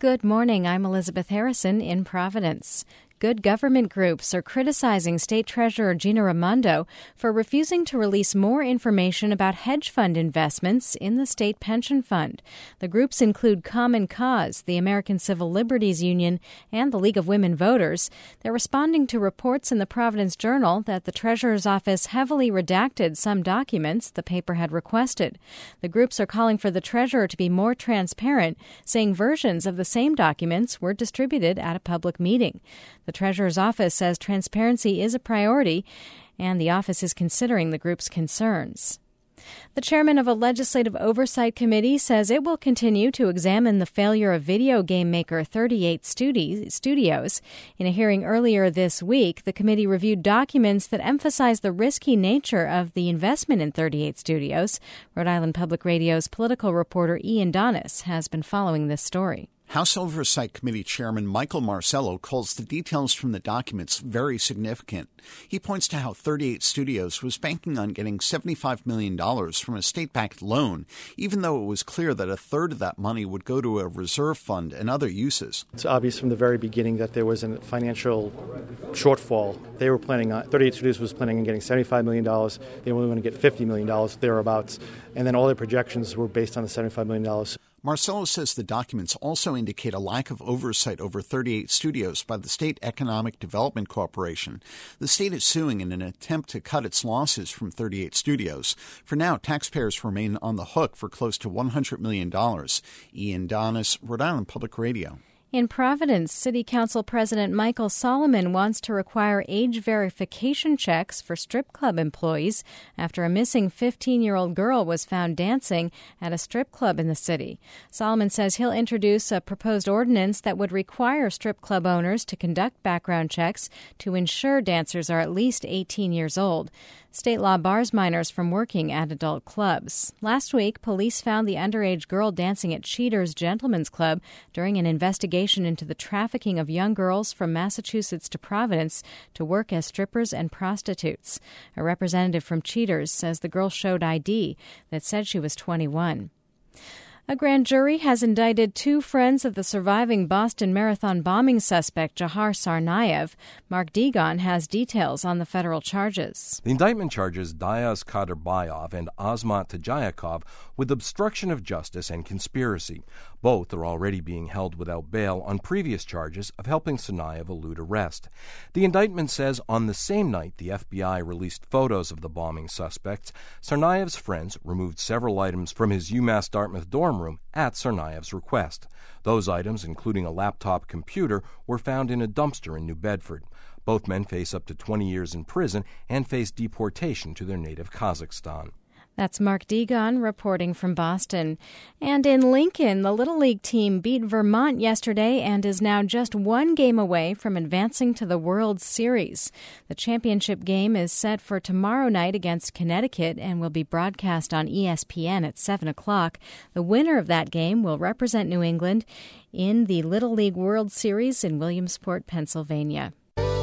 Good morning. I'm Elizabeth Harrison in Providence. Good government groups are criticizing State Treasurer Gina Raimondo for refusing to release more information about hedge fund investments in the state pension fund. The groups include Common Cause, the American Civil Liberties Union, and the League of Women Voters. They're responding to reports in the Providence Journal that the Treasurer's office heavily redacted some documents the paper had requested. The groups are calling for the Treasurer to be more transparent, saying versions of the same documents were distributed at a public meeting. The Treasurer's office says transparency is a priority, and the office is considering the group's concerns. The chairman of a legislative oversight committee says it will continue to examine the failure of video game maker 38 Studios. In a hearing earlier this week, the committee reviewed documents that emphasize the risky nature of the investment in 38 Studios. Rhode Island Public Radio's political reporter Ian Donis has been following this story. House Oversight Committee Chairman Michael Marcello calls the details from the documents very significant. He points to how 38 Studios was banking on getting $75 million from a state-backed loan, even though it was clear that a third of that money would go to a reserve fund and other uses. It's obvious from the very beginning that there was a financial shortfall. 38 Studios was planning on getting $75 million. They were going to get $50 million, thereabouts, and then all their projections were based on the $75 million. Marcello says the documents also indicate a lack of oversight over 38 Studios by the State Economic Development Corporation. The state is suing in an attempt to cut its losses from 38 Studios. For now, taxpayers remain on the hook for close to $100 million. Ian Donis, Rhode Island Public Radio. In Providence, City Council President Michael Solomon wants to require age verification checks for strip club employees after a missing 15-year-old girl was found dancing at a strip club in the city. Solomon says he'll introduce a proposed ordinance that would require strip club owners to conduct background checks to ensure dancers are at least 18 years old. State law bars minors from working at adult clubs. Last week, police found the underage girl dancing at Cheaters Gentlemen's Club during an investigation into the trafficking of young girls from Massachusetts to Providence to work as strippers and prostitutes. A representative from Cheaters says the girl showed ID that said she was 21. A grand jury has indicted 2 friends of the surviving Boston Marathon bombing suspect Jahar Tsarnaev. Mark Degon has details on the federal charges. The indictment charges Diaz Kaderbayov and Azmat Tajayakov with obstruction of justice and conspiracy. Both are already being held without bail on previous charges of helping Tsarnaev elude arrest. The indictment says on the same night the FBI released photos of the bombing suspects, Tsarnaev's friends removed several items from his UMass Dartmouth dorm room at Tsarnaev's request. Those items, including a laptop computer, were found in a dumpster in New Bedford. Both men face up to 20 years in prison and face deportation to their native Kazakhstan. That's Mark Degon reporting from Boston. And in Lincoln, the Little League team beat Vermont yesterday and is now just 1 game away from advancing to the World Series. The championship game is set for tomorrow night against Connecticut and will be broadcast on ESPN at 7 o'clock. The winner of that game will represent New England in the Little League World Series in Williamsport, Pennsylvania.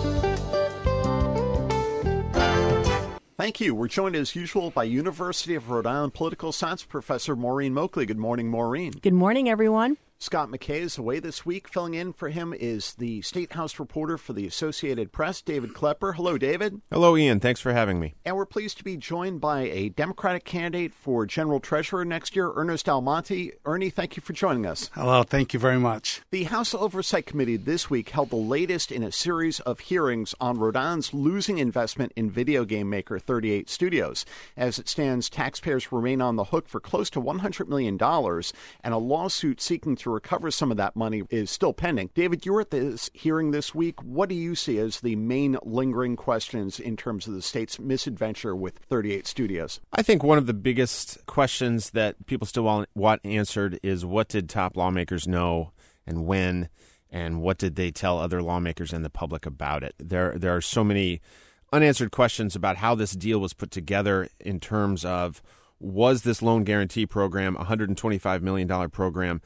Thank you. We're joined as usual by University of Rhode Island political science professor Maureen Moakley. Good morning, Maureen. Good morning, everyone. Scott McKay is away this week. Filling in for him is the State House reporter for the Associated Press, David Klepper. Hello, David. Hello, Ian. Thanks for having me. And we're pleased to be joined by a Democratic candidate for General Treasurer next year, Ernest Almonte. Ernie, thank you for joining us. Hello. Thank you very much. The House Oversight Committee this week held the latest in a series of hearings on Rhode Island's losing investment in video game maker 38 Studios. As it stands, taxpayers remain on the hook for close to $100 million, and a lawsuit seeking to recover some of that money is still pending. David, you were at this hearing this week. What do you see as the main lingering questions in terms of the state's misadventure with 38 Studios? I think one of the biggest questions that people still want answered is what did top lawmakers know and when, and what did they tell other lawmakers and the public about it? There are so many unanswered questions about how this deal was put together in terms of, was this loan guarantee program, $125 million program,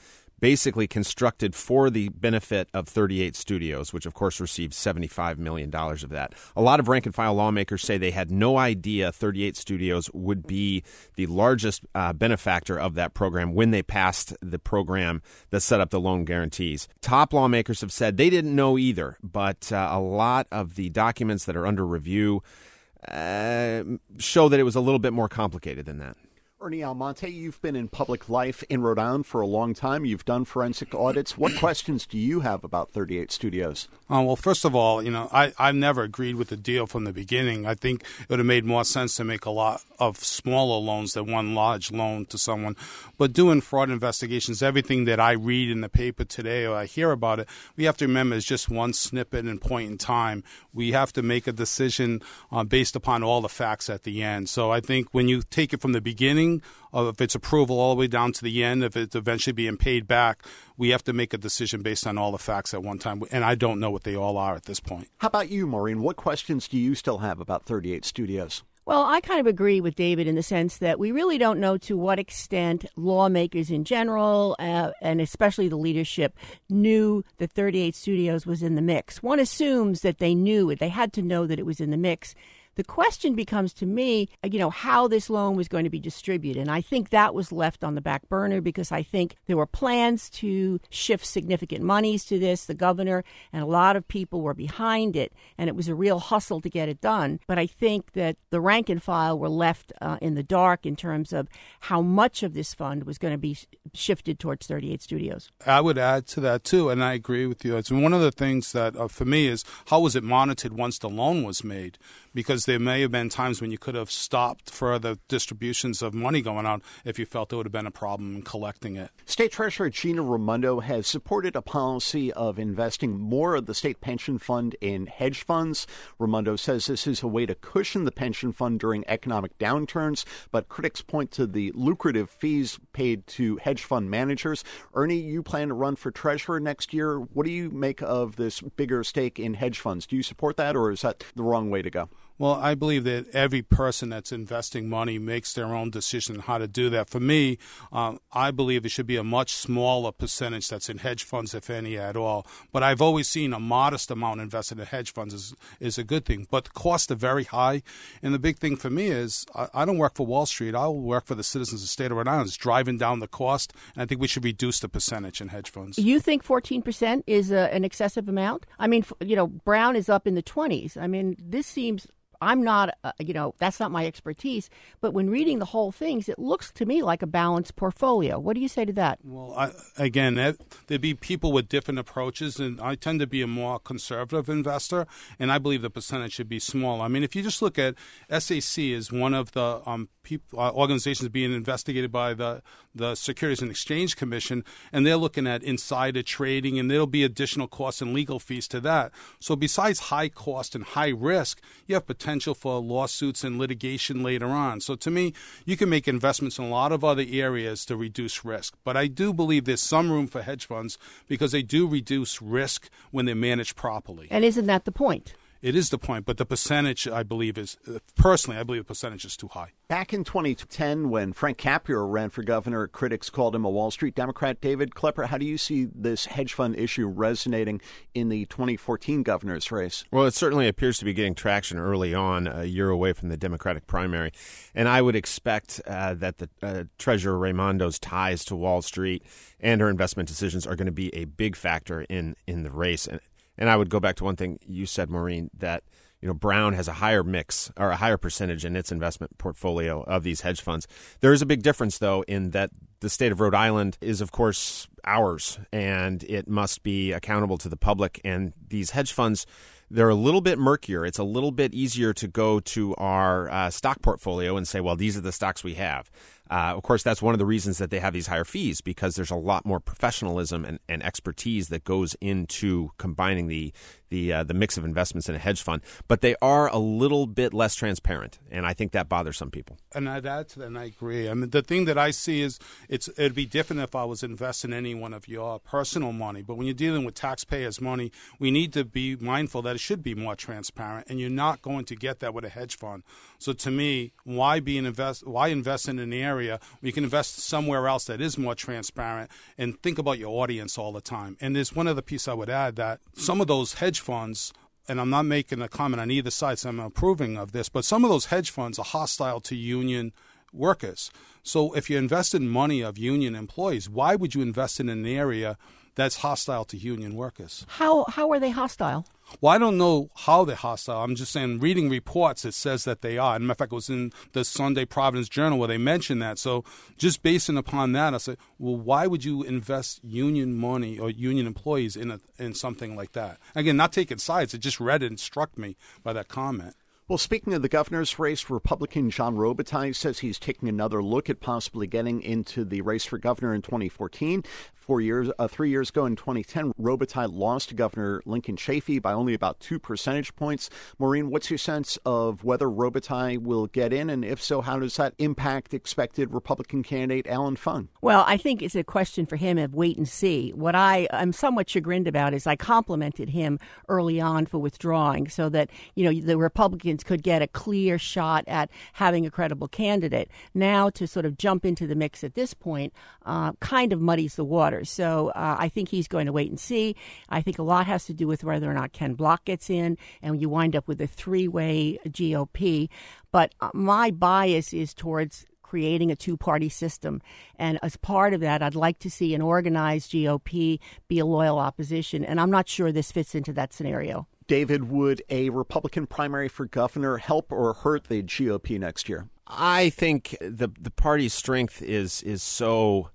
basically constructed for the benefit of 38 Studios, which of course received $75 million of that. A lot of rank-and-file lawmakers say they had no idea 38 Studios would be the largest benefactor of that program when they passed the program that set up the loan guarantees. Top lawmakers have said they didn't know either, but a lot of the documents that are under review show that it was a little bit more complicated than that. Ernie Almonte, you've been in public life in Rhode Island for a long time. You've done forensic audits. What questions do you have about 38 Studios? Well, first of all, I've never agreed with the deal from the beginning. I think it would have made more sense to make a lot of smaller loans than one large loan to someone. But doing fraud investigations, everything that I read in the paper today or I hear about it, we have to remember it's just one snippet and point in time. We have to make a decision based upon all the facts at the end. So I think when you take it from the beginning, of its approval all the way down to the end, if it's eventually being paid back, we have to make a decision based on all the facts at one time. And I don't know what they all are at this point. How about you, Maureen? What questions do you still have about 38 Studios? Well, I kind of agree with David in the sense that we really don't know to what extent lawmakers in general, and especially the leadership, knew that 38 Studios was in the mix. One assumes that they knew it. They had to know that it was in the mix. The question becomes to me, how this loan was going to be distributed. And I think that was left on the back burner because I think there were plans to shift significant monies to this. The governor and a lot of people were behind it, and it was a real hustle to get it done. But I think that the rank and file were left in the dark in terms of how much of this fund was going to be shifted towards 38 Studios. I would add to that, too, and I agree with you. It's one of the things that, for me, is how was it monitored once the loan was made? Because there may have been times when you could have stopped further distributions of money going out if you felt there would have been a problem in collecting it. State Treasurer Gina Raimondo has supported a policy of investing more of the state pension fund in hedge funds. Raimondo says this is a way to cushion the pension fund during economic downturns, but critics point to the lucrative fees paid to hedge fund managers. Ernie, you plan to run for treasurer next year. What do you make of this bigger stake in hedge funds? Do you support that, or is that the wrong way to go? Well, I believe that every person that's investing money makes their own decision how to do that. For me, I believe it should be a much smaller percentage that's in hedge funds, if any at all. But I've always seen a modest amount invested in hedge funds is a good thing. But the costs are very high. And the big thing for me is I don't work for Wall Street. I'll work for the citizens of the state of Rhode Island. It's driving down the cost. And I think we should reduce the percentage in hedge funds. You think 14% is an excessive amount? I mean, Brown is up in the 20s. I mean, this seems... I'm not, that's not my expertise. But when reading the whole things, it looks to me like a balanced portfolio. What do you say to that? Well, there'd be people with different approaches, and I tend to be a more conservative investor, and I believe the percentage should be small. I mean, if you just look at SAC is one of the organizations being investigated by the Securities and Exchange Commission, and they're looking at insider trading, and there'll be additional costs and legal fees to that. So besides high cost and high risk, you have potential for lawsuits and litigation later on. So to me, you can make investments in a lot of other areas to reduce risk. But I do believe there's some room for hedge funds because they do reduce risk when they're managed properly. And isn't that the point? It is the point, but the percentage, I believe, personally, I believe the percentage is too high. Back in 2010, when Frank Caprio ran for governor, critics called him a Wall Street Democrat. David Klepper, how do you see this hedge fund issue resonating in the 2014 governor's race? Well, it certainly appears to be getting traction early on, a year away from the Democratic primary. And I would expect that the Treasurer Raimondo's ties to Wall Street and her investment decisions are going to be a big factor in the race. And I would go back to one thing you said, Maureen, that Brown has a higher mix or a higher percentage in its investment portfolio of these hedge funds. There is a big difference, though, in that the state of Rhode Island is, of course, ours, and it must be accountable to the public. And these hedge funds, they're a little bit murkier. It's a little bit easier to go to our stock portfolio and say, well, these are the stocks we have. Of course, that's one of the reasons that they have these higher fees, because there's a lot more professionalism and expertise that goes into combining the the mix of investments in a hedge fund. But they are a little bit less transparent, and I think that bothers some people. And I'd add to that, and I agree. I mean, the thing that I see is it'd be different if I was investing any one of your personal money. But when you're dealing with taxpayers' money, we need to be mindful that it should be more transparent, and you're not going to get that with a hedge fund. So to me, why invest in an area where you can invest somewhere else that is more transparent, and think about your audience all the time. And there's one other piece I would add, that some of those hedge funds, and I'm not making a comment on either side, so I'm approving of this, but some of those hedge funds are hostile to union workers. So if you invest in money of union employees, why would you invest in an area that's hostile to union workers? How are they hostile? Well, I don't know how they're hostile. I'm just saying, reading reports, it says that they are. And in fact, it was in the Sunday Providence Journal where they mentioned that. So just basing upon that, I said, well, why would you invest union money or union employees in something like that? Again, not taking sides. It just read it and struck me by that comment. Well, speaking of the governor's race, Republican John Robitaille says he's taking another look at possibly getting into the race for governor in 2014. 3 years ago in 2010, Robitaille lost to Governor Lincoln Chafee by only about 2 percentage points. Maureen, what's your sense of whether Robitaille will get in? And if so, how does that impact expected Republican candidate Alan Fung? Well, I think it's a question for him of wait and see. What I'm somewhat chagrined about is I complimented him early on for withdrawing so that, the Republicans could get a clear shot at having a credible candidate. Now to sort of jump into the mix at this point kind of muddies the water. So I think he's going to wait and see. I think a lot has to do with whether or not Ken Block gets in, and you wind up with a three-way GOP. But my bias is towards creating a two-party system. And as part of that, I'd like to see an organized GOP be a loyal opposition. And I'm not sure this fits into that scenario. David, would a Republican primary for governor help or hurt the GOP next year? I think the party's strength is so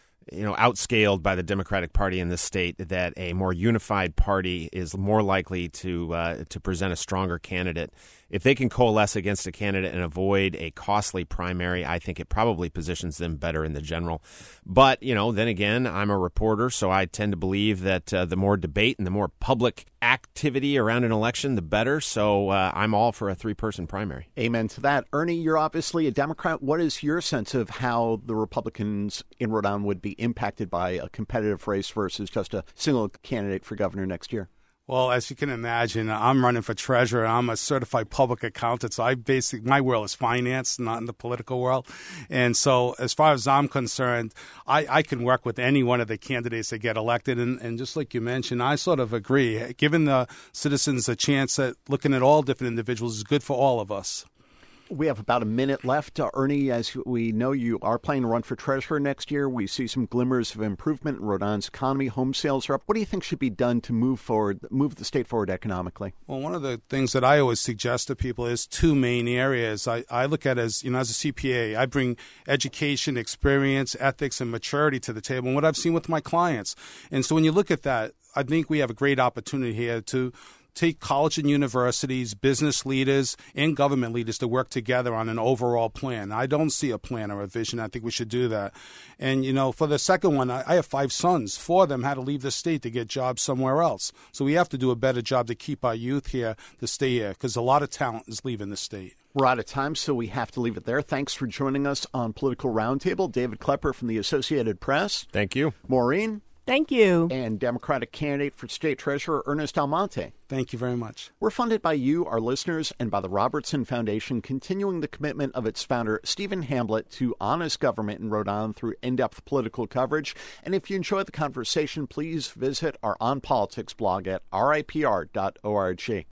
outscaled by the Democratic Party in this state that a more unified party is more likely to present a stronger candidate. If they can coalesce against a candidate and avoid a costly primary, I think it probably positions them better in the general. But, then again, I'm a reporter, so I tend to believe that the more debate and the more public activity around an election, the better. So I'm all for a 3-person primary. Amen to that. Ernie, you're obviously a Democrat. What is your sense of how the Republicans in Rhode Island would be impacted by a competitive race versus just a single candidate for governor next year? Well, as you can imagine, I'm running for treasurer. I'm a certified public accountant, so my world is finance, not in the political world. And so as far as I'm concerned, I can work with any one of the candidates that get elected. And just like you mentioned, I sort of agree. Giving the citizens a chance at looking at all different individuals is good for all of us. We have about a minute left. Ernie, as we know, you are planning to run for treasurer next year. We see some glimmers of improvement in Rhode Island's economy. Home sales are up. What do you think should be done to move the state forward economically? Well, one of the things that I always suggest to people is 2 main areas. I look at as a CPA, I bring education, experience, ethics, and maturity to the table, and what I've seen with my clients. And so when you look at that, I think we have a great opportunity here to take college and universities, business leaders, and government leaders to work together on an overall plan. I don't see a plan or a vision. I think we should do that. And, for the second one, I have 5 sons. 4 of them had to leave the state to get jobs somewhere else. So we have to do a better job to keep our youth here, to stay here, because a lot of talent is leaving the state. We're out of time, so we have to leave it there. Thanks for joining us on Political Roundtable. David Klepper from the Associated Press. Thank you. Maureen. Thank you. And Democratic candidate for state treasurer, Ernest Almonte. Thank you very much. We're funded by you, our listeners, and by the Robertson Foundation, continuing the commitment of its founder, Stephen Hamblett, to honest government in Rhode Island through in-depth political coverage. And if you enjoy the conversation, please visit our On Politics blog at ripr.org.